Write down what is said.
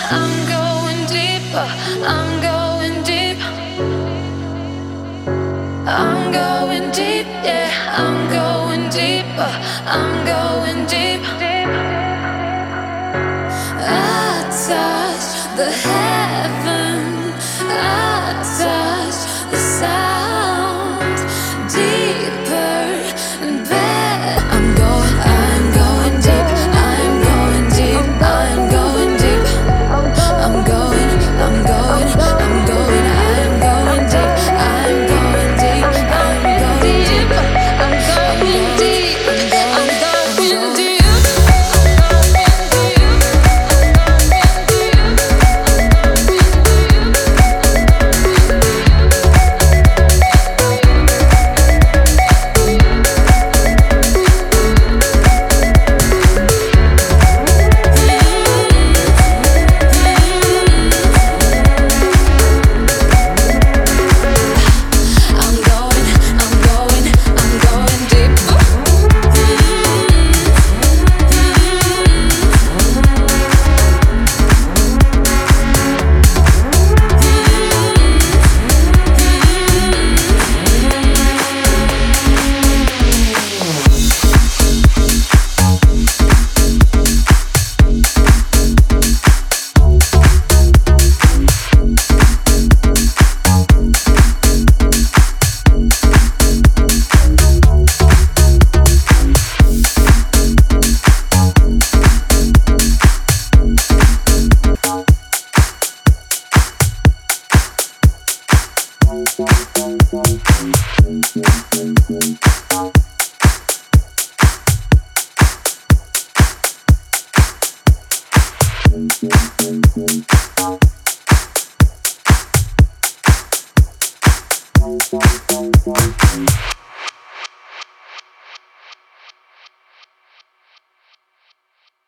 I'm going deeper. I'm going deep. I'm going deep, yeah. I'm going deeper. I'm going deep. I touch the heaven. I touch the sound deeper and better. I'm going deep. I'm going deep. I'm going deep. I'm going deep. I'm going deep. I'm going deep. I'm going deep. I'm going deep. I'm going deep. Thank you.